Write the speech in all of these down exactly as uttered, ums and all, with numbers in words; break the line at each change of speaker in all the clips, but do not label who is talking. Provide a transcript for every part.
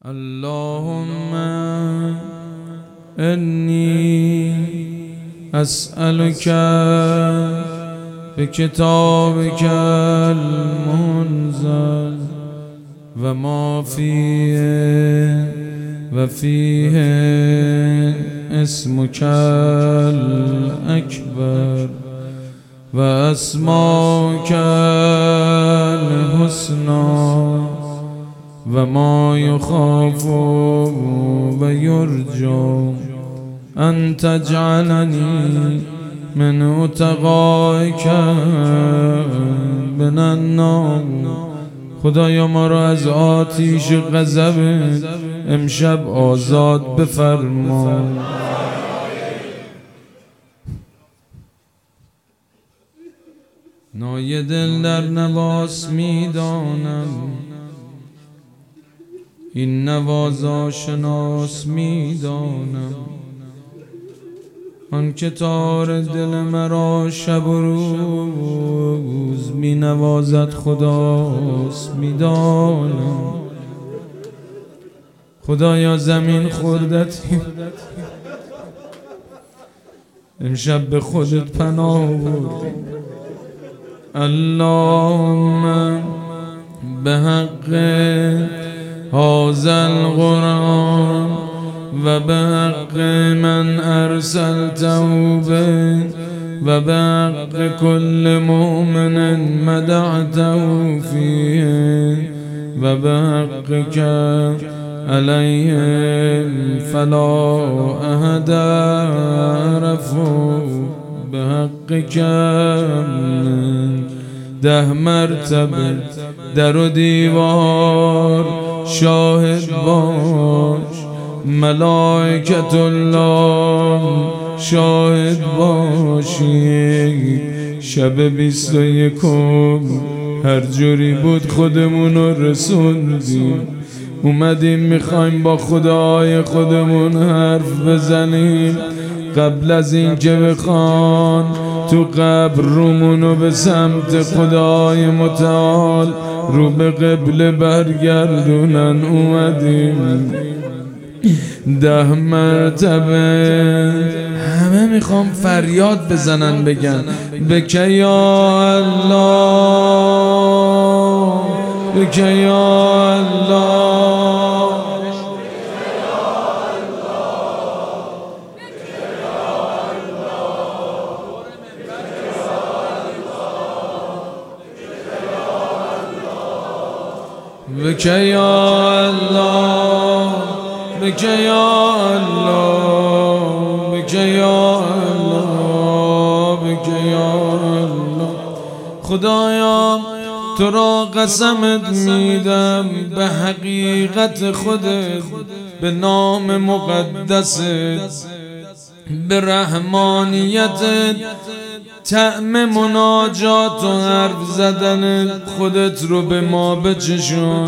اللهم إني أسألك بكتابك المنزل وما فيه وفيه اسمك الأكبر وأسماؤك الحسنى وما يخاف ويرجى أن تجعلني من اتقائك من النار. خدایا ما را از آتش غضب امشب آزاد بفرما. نای دل در نواز میدانم، این نواز آشناس میدانم. آن که تار دل مرا شب و روز می نوازد خداست میدانم. خدایا زمین خوردتی امشب به خودت پناه بردی. اللهم به حق هذا القرآن و به حق من ارسلته به و به حق کل مؤمن مدعته فیه و به حق که علیهم فلا احد عرفوا به حق که ده مرتبه در و دیوار شاهد باش، ملائکت الله شاهد باشی. شب بیست و یکم هر جوری بود خودمون رو رسوندیم، اومدیم میخوایم با خدای خودمون حرف بزنیم. قبل از این که بخوان تو قبر رومونو به سمت خدای متعال رو به قبله برگردونن اومدیم. ده مرتبه همه میخوام فریاد بزنن بگن بکه یا الله، بکه یا الله، بکه یا الله، بکه یا الله، بکه یا الله، بکه یا الله. خدایا تو را قسمت میدم به حقیقت خودت، به نام مقدست، به رحمانیتت، طعم مناجات و حرف زدن خودت رو به ما بچشون.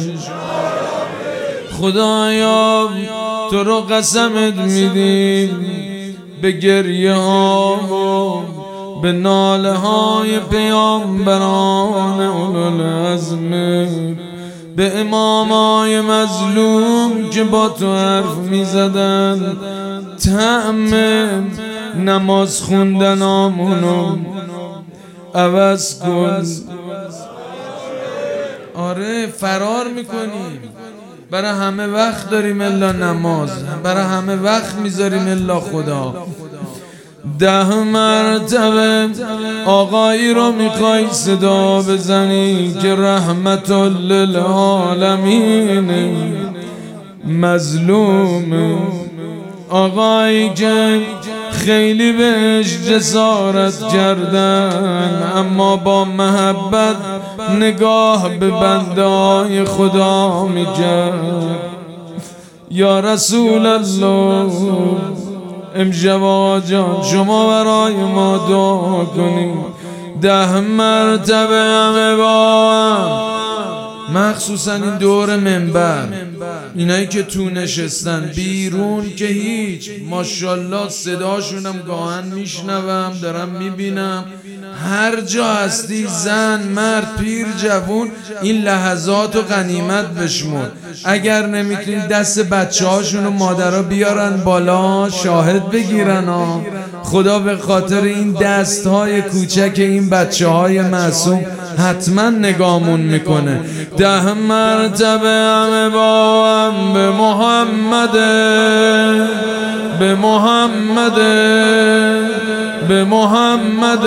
خدایا تو رو قسمت میدیم به گریه ها و به ناله های پیامبران اولوالعزم، به امامای مظلوم که با تو حرف میزدن. طعم نماز خوندن آمونو عوض کن. آره فرار میکنیم، برای همه وقت داریم الا نماز، برای همه وقت میذاریم الا خدا. ده مرتبه آقایی رو میخوای صدا بزنی که رحمت للعالمین مظلوم، آقایی که خیلی بهش جسارت کردن اما با محبت نگاه به بنده‌های خدا میکرد. یا رسول الله امشب آقا جان شما برای ما دعا کنید. ده مرتبه همه با هم مخصوصا این دور منبر، اینایی که تو نشستن، بیرون که هیچ، ماشاءالله صداشونم گاهن میشنوم، دارم میبینم. هر جا هستی، زن، مرد، پیر، جوون، این لحظات و غنیمت بشمر. اگر نمیتونی دست بچه هاشون و مادرها بیارن بالا شاهد بگیرن ها. خدا به خاطر این دست های کوچک این بچه های معصوم حتما نگامون میکنه. ده مرتبه همه با هم به محمد، به محمد، به محمد،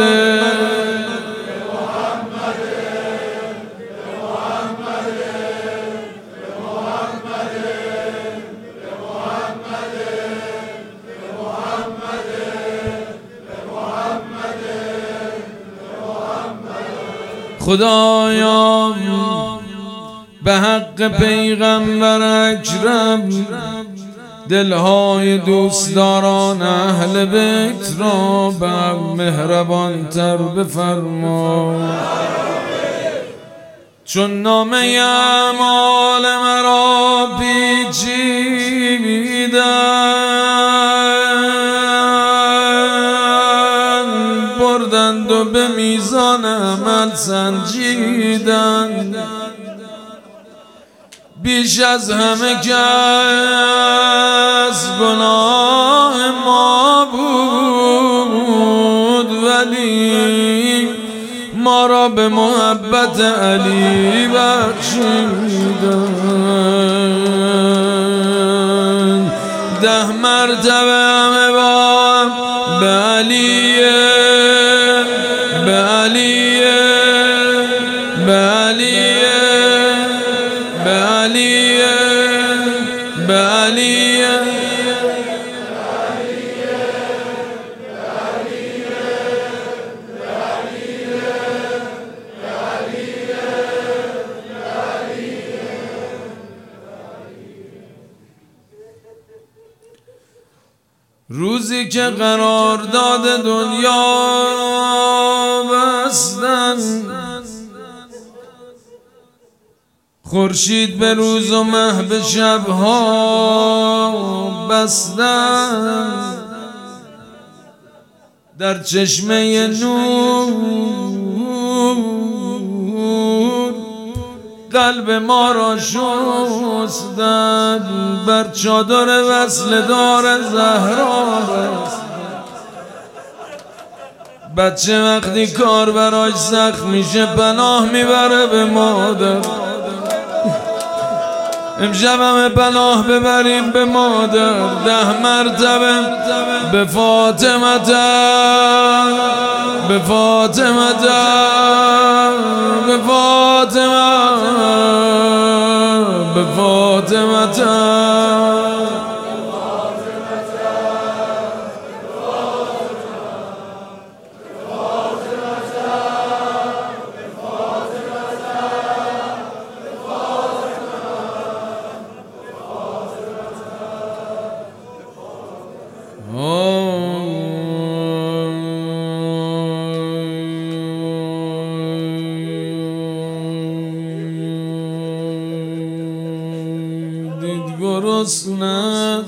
خدایا به حق پیغمبر اکرم دلهای دوستداران اهل بیت را به مهربان تر بفرما، چون نامه اعمال مرا پیچیدند، بردند و به میزان عمل سنجیدند. بیش از همه کس گناه ما بود، ولی ما را به محبت علی بخشیدند. ده مرتبه همه با به علی، به علی، به علی، به علی، به علی، روزی که قرارداد دنیا بستن، خورشید به روز و مه به شبها بستن، در چشمه نور قلب ما را شستن، بر چادر وصل دار زهرا بستن. بچه وقتی کار براش سخت میشه پناه میبره به مادر. امشب همه پناه ببریم به مادر. ده مرتبه به فاطمه، به فاطمه، به فاطمه، به فاطمه. گرسنه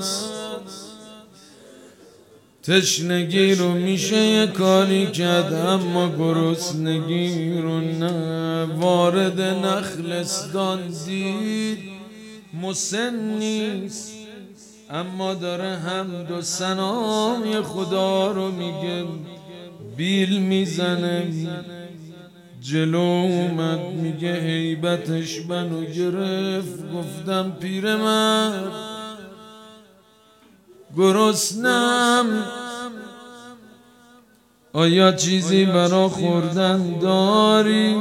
تشنگی رو میشه یه کاری کرد، اما گرسنگی رو نه. وارد نخلستان دید مسن نیست، اما داره حمد و ثنای خدا رو میگه. بیل میزنه جلو اومد میگه هیبتش منو گرفت. گفتم پیرمرد گرسنم، آیا چیزی برا خوردن داری؟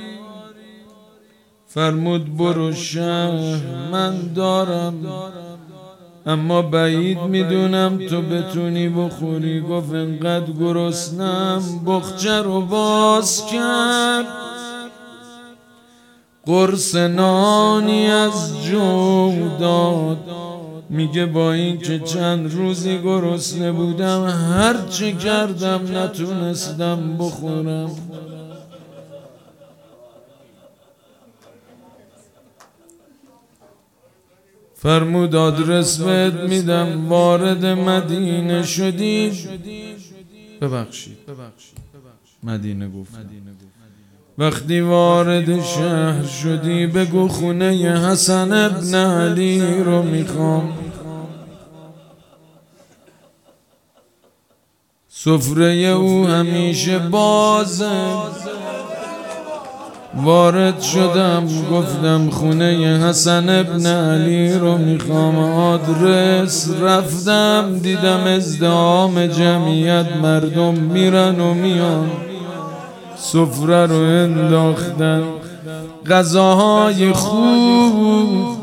فرمود برو شهر من دارم، اما بعید میدونم تو بتونی بخوری. گفت انقدر گرسنم بخچه رو باز کرد، قرص نانی از جو داد. میگه با این که چند روزی گرسنه بودم هر چه کردم نتونستم بخورم. فرمود آدرس بهت میدم، وارد مدینه شدی. ببخشید مدینه گفت. وقتی وارد شهر شدی بگو خونه حسن ابن علی رو میخوام. سفره او همیشه بازه. وارد شدم گفتم خونه حسن ابن علی رو میخوام. آدرس رفتم دیدم ازدحام جمعیت، مردم میرن و میان. سفره رو انداختن، غذاهای خوب.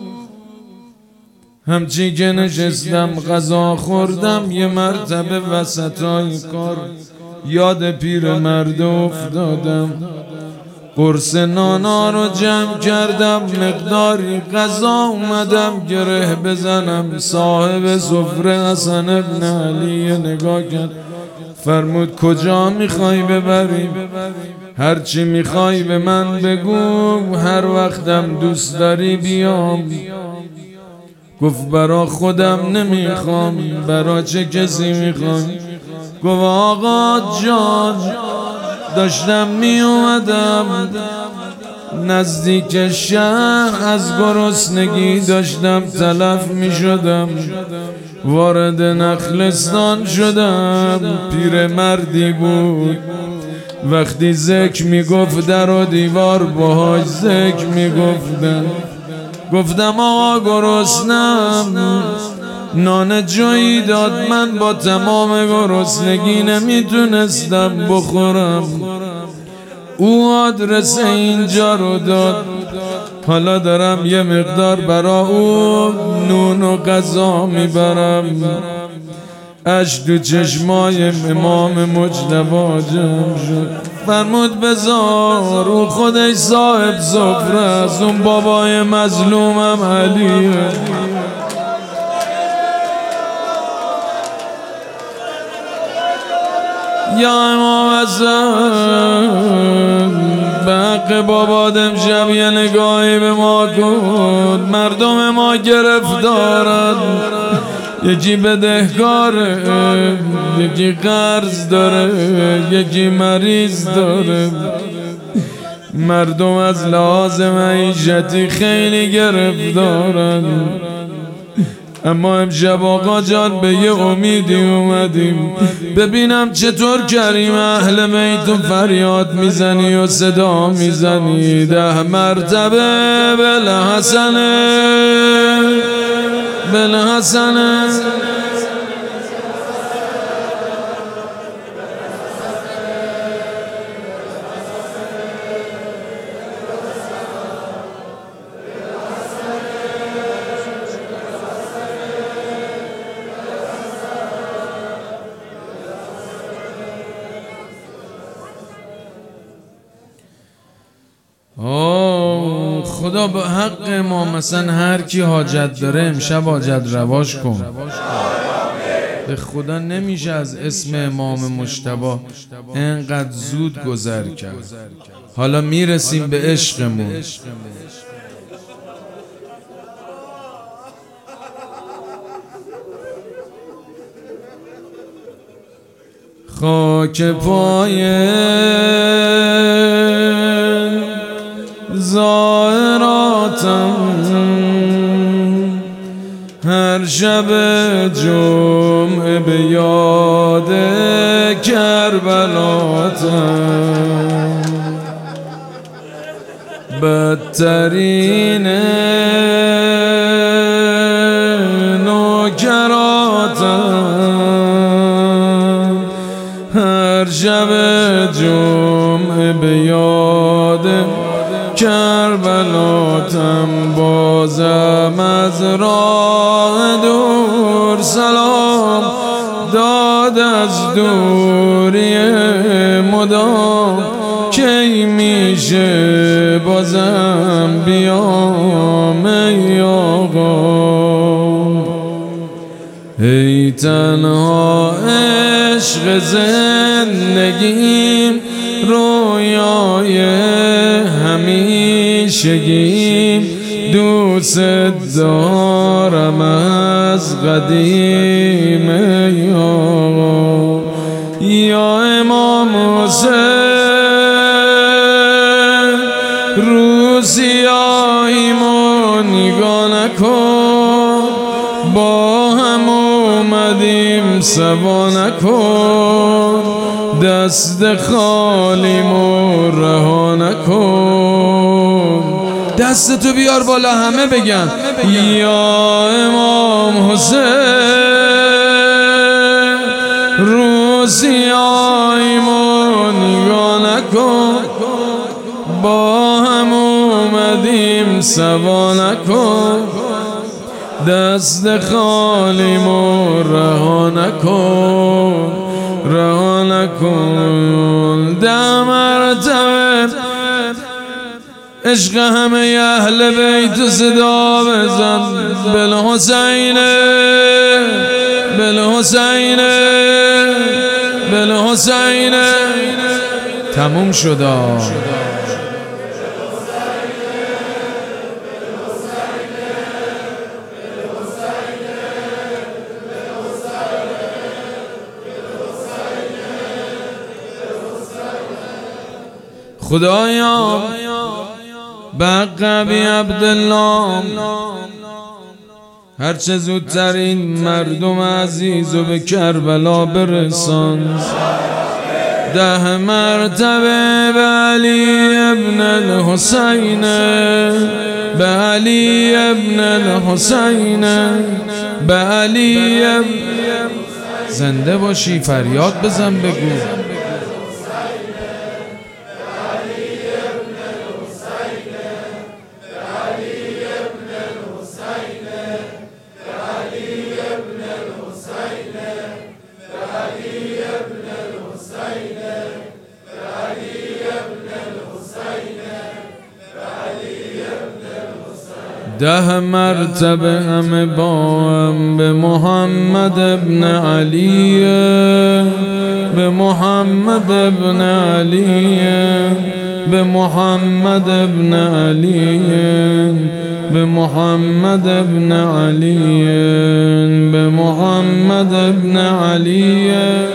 همچی که نشستم غذا خوردم، یه مرتبه وسطای کار یاد پیر مرد افتادم. قرص نانا رو جمع کردم، مقداری غذا اومدم گره بزنم. صاحب سفره حسن ابن علی نگاه کرد، فرمود کجا میخوای ببریم؟ هرچی میخوای به من بگو، هر وقتم دوست داری بیام. گفت برا خودم نمیخوام، برا چه کسی میخوام؟ گفت آقا جان داشتم میومدم نزدیک شهر، از گرسنگی داشتم تلف میشدم، وارد نخلستان شدم. پیر مردی بود، وقتی ذکر میگفت در و دیوار باهاش ذکر میگفتن. گفتم آقا گرسنم، نان جایی داد، من با تمام گرسنگی نمیتونستم بخورم. او آدرس اینجا رو داد، حالا دارم یه مقدار برا او نون و غذا میبرم. اشک تو چشمای امام مجتبی جمع شد. فرمود بذار او خودش صاحب سفره است، اون بابای مظلومم علیه. یا امام حسن به حق بابات امشب یه نگاهی به ما کن. مردم ما گرفتارن، یکی بدهکاره، یکی قرض داره، یکی مریض داره. مردم از لحاظ معیشتی خیلی گرفتارن. اما امشب آقا جان به یه امیدی اومدیم، ببینم چطور کریم اهل بیتون فریاد میزنی و صدا میزنی. ده مرتبه بالحسنه بالحسنه. آه خدا به حق ما مثلا هر کی حاجت داره امشب حاجت رواش کن. به خدا نمیشه از اسم امام مجتبی اینقدر زود گذر کرد. حالا میرسیم به عشقمون. خاک پای زائراتم، هر شب جمعه به یاد کربلاتم. بدترین نوکراتم، هر شب جمعه به یاد کربلاتم. بازم از راه دور سلام داد، از دوری مدام کی میشه بازم بیام ای آقا. ای تنها عشق زندگیم، رویای همیشه همیشگی دوست دارم از قدیم یا یا امام حسین روزیاییمو نگاه نکن با هم اومدیم سبا نکن دست خالیمو رها نکن دستتو بیار بالا همه بگن یا امام حسین روزیاییمو نگاه نکن با هم اومدیم سبا نکن دست خالیمو رها نکن رها نکن ده مرتبه عشق همه اهل بیت صدا بزن بالحسین بالحسین بالحسین تموم شدا خدایا بقبی عبدالله هرچه زودتر این مردم عزیزو به کربلا برسان ده مرتبه به علی ابن الحسین به علی ابن الحسین به علی ابن زنده باشی فریاد بزن بگو ده مرتبه همه با هم به محمد ابن علی به محمد ابن علی به محمد ابن علی به محمد ابن علی به محمد ابن علی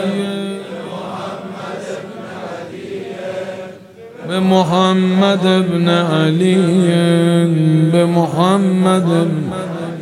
به محمد ابن علی به محمد ابن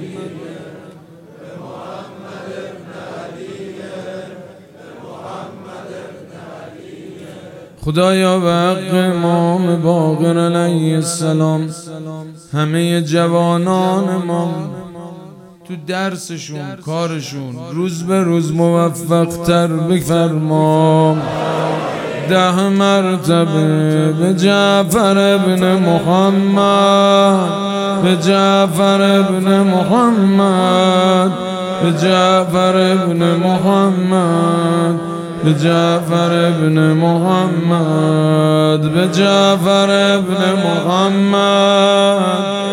خدایا به حق امام باقر علیه السلام همه جوانان ما تو درسشون کارشون روز به روز موفق تر بفرما ده مرتبه به جعفر ابن محمد به جعفر ابن محمد به جعفر ابن محمد به جعفر ابن محمد به جعفر ابن محمد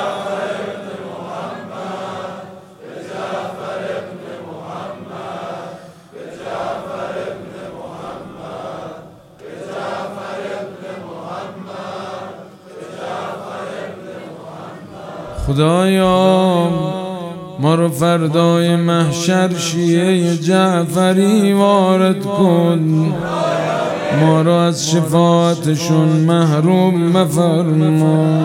خدایا ما رو فردای محشر شیعه جعفری وارد کن ما رو از شفاعتشون محروم مفرما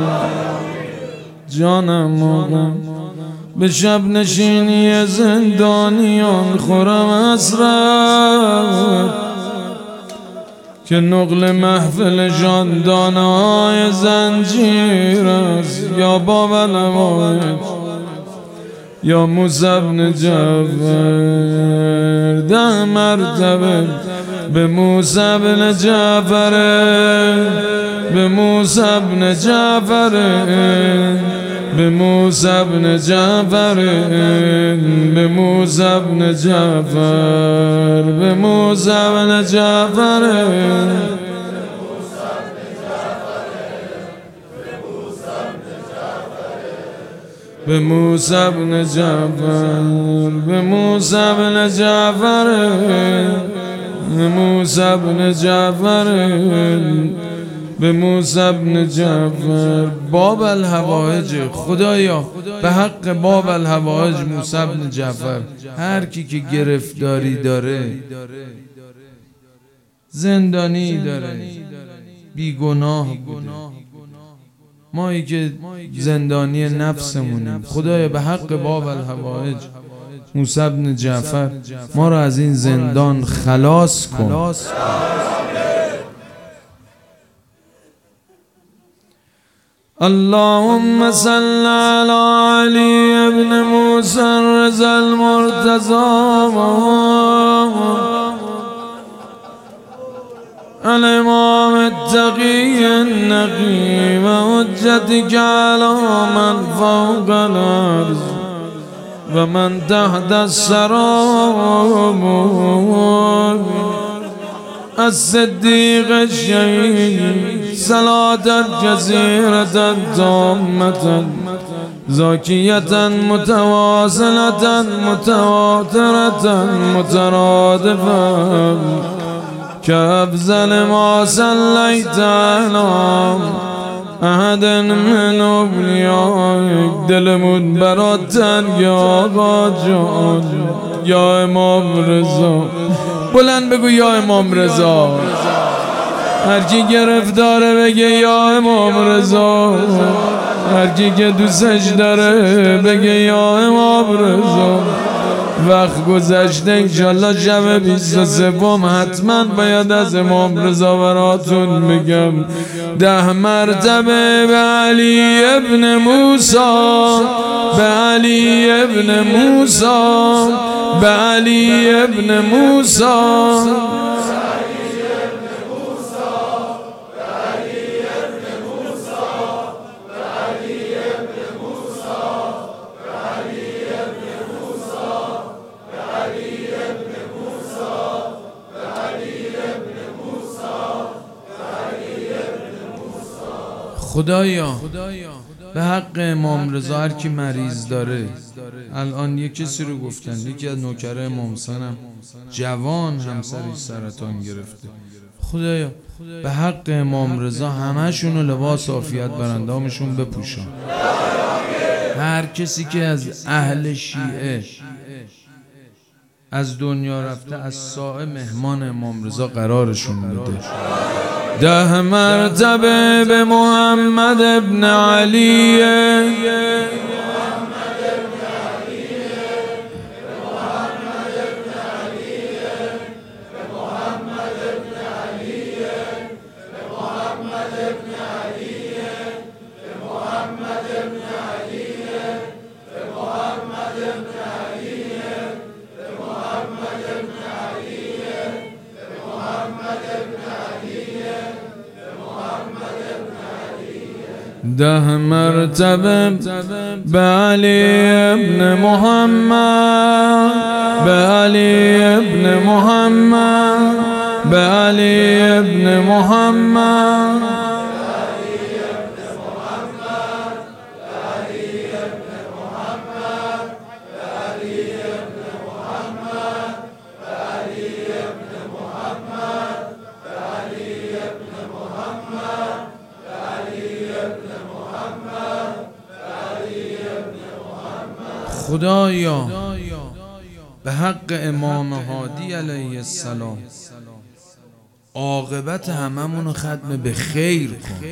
جانم آقا به شب نشینی زندانیان خورم اسرت که نقل محفل جاندانه های زنجیر است یا بابا نمایت یا موسی بن جعفر ده مرتبه به موسی بن جعفر به موسی بن جعفر به موسی بن جعفر به موسی بن جعفر به موسی بن جعفر به موسی بن جعفر به موسی بن جعفر به موسی بن جعفر به موسی بن جعفر باب الحوائج. خدایا به حق باب الحوائج موسی بن جعفر، هر کی که گرفتاری داره، زندانی داره، بیگناه بوده، مایی که زندانی نفسمونیم، خدایا به حق باب الحوائج موسی بن جعفر ما را از این زندان خلاص کن. اللهم صل على علي بن موسى الرضا المرتضى الإمام التقي النقي وحجتك على من فوق الأرض ومن تحت السراب الصديق الشهيد صلاة جزيرة تامة زاكية متواصلة متواترة مترادفة كأفضل ما صليت على أحد من أوليائك. دلمون برات یا آقا جان، یا امام رضا. بلند بگو یا امام رضا. هر کی گرفتاره بگه یا امام رضا. هر کی که دوستش داره بگه یا امام رضا. وقت گذشته انشالله شب بیست و سوم حتما باید از امام رضا براتون بگم. ده مرتبه به علی ابن موسی، به علی ابن موسی، به علی ابن موسی، خدایا به حق امام رضا هر کی مریض داره، الان یک کسی رو گفتن، یکی از نوکر امام حسینم جوان همسرش سرطان گرفته، خدایا به حق امام رضا همه‌شون رو لباس عافیت براندامشون بپوشان. هر کسی که از اهل شیعه از دنیا رفته از سایه مهمان امام رضا قرارشون بده. ده مرتبه به محمد ابن علی، ده مرتبه به علی ابن محمد، به علی ابن محمد، به علی ابن محمد، خدایا به حق امام هادی علیه السلام عاقبت هممونو ختم به خیر کن.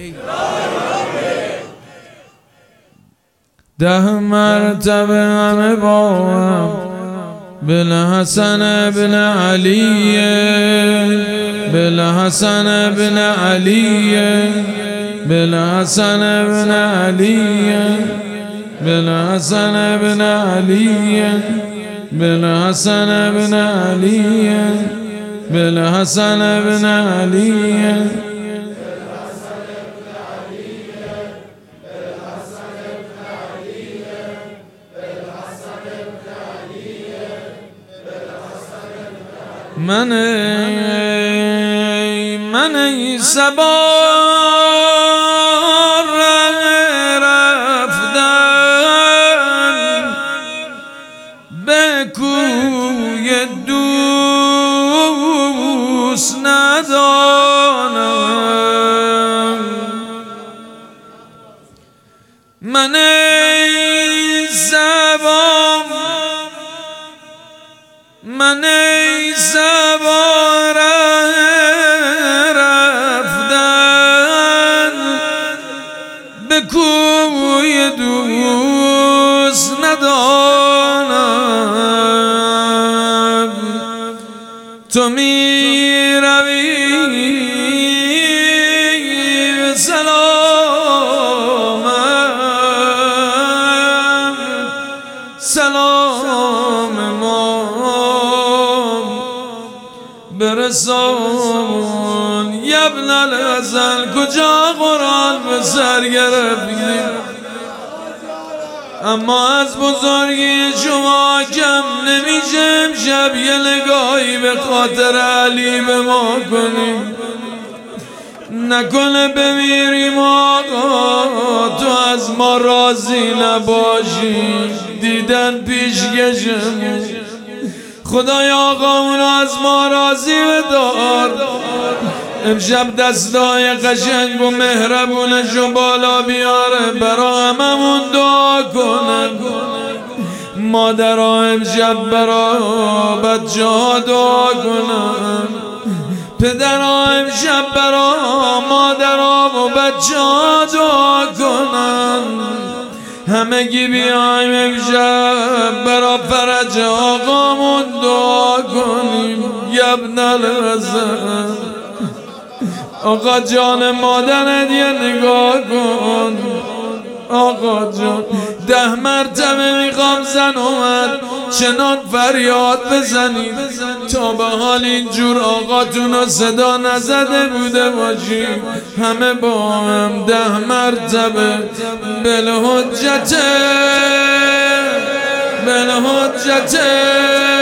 ده مرتبه همه با هم بالحسن بن علی، بالحسن بن علی، بالحسن بن علی، بالحسن بن علی، بالحسن بن علی، بالحسن بن علی. من من ای صبا کوی دوست ندانم، من ای زبان من ای زبان رفتن به کوی دوست ندانم تو می روی به سلامم سلام ما برسان یبن الحسن کجا قرآن به سر گرفتیم اما از بزرگی شما کم نمیشه امشب یه نگاهی به خاطر علی به ما کنیم نکنه بمیریم آقا تو از ما راضی نباشی دیدن پیشکشمون خدایا آقامون از ما راضی بدار امشب دستای قشنگ و مهربونشو بالا بیاره برا هممون دعا کنن مادرها امشب برا بچه ها دعا کنن پدرها امشب برا مادرها و بچه ها دعا کنن همگی بیایم امشب برا فرج آقامون دعا کنیم یبن الحسن آقا جان مادرت یه نگاه کن آقا جان ده مرتبه میخوام زن اومد چنان فریاد بزنید تا به حال اینجور آقاتون رو صدا نزده بوده باشیم همه با هم ده مرتبه بالحجت بالحجت